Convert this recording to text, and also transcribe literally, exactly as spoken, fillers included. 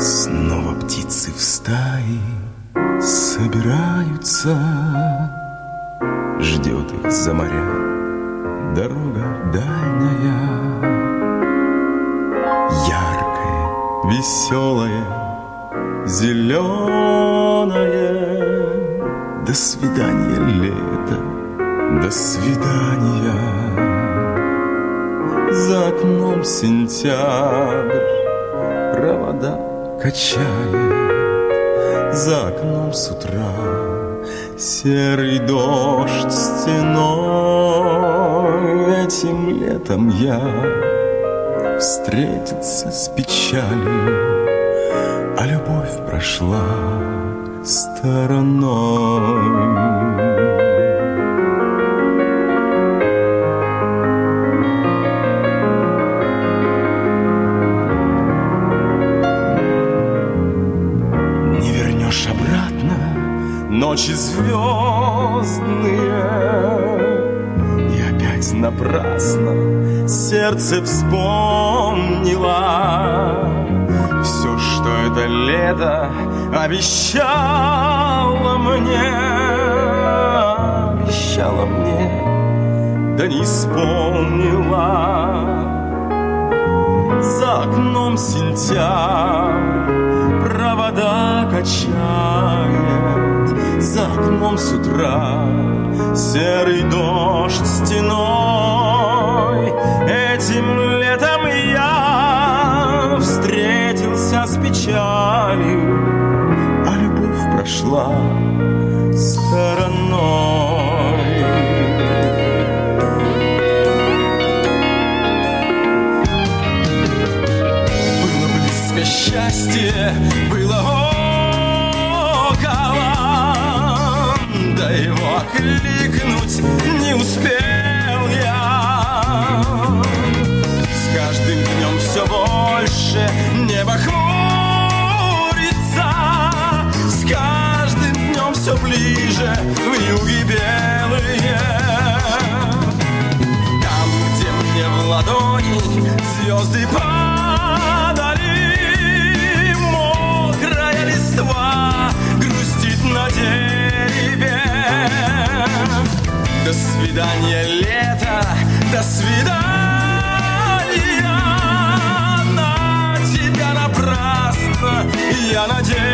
Снова птицы в стае собираются, ждет их за моря дорога дальняя. Яркое, веселое, зеленое. До свидания, лето, до свидания. За окном сентябрь провода качает. За окном с утра серый дождь стеной. Этим летом я встретился с печалью, а любовь прошла стороной. Ночи звездные, и опять напрасно сердце вспомнило все, что это лето обещало мне, обещало мне, да не исполнила. За окном сентябрь провода качает. За окном с утра серый дождь стеной. Этим летом я встретился с печалью, а любовь прошла стороной. Было близко счастье, было да его окликнуть не успел я. С каждым днем все больше небо хмурится, с каждым днем все ближе вьюги белые. Там, где мне в ладони звезды падали, мокрая листва грустит на дереве. До свидания, лето, до свидания. На тебя напрасно я надеюсь.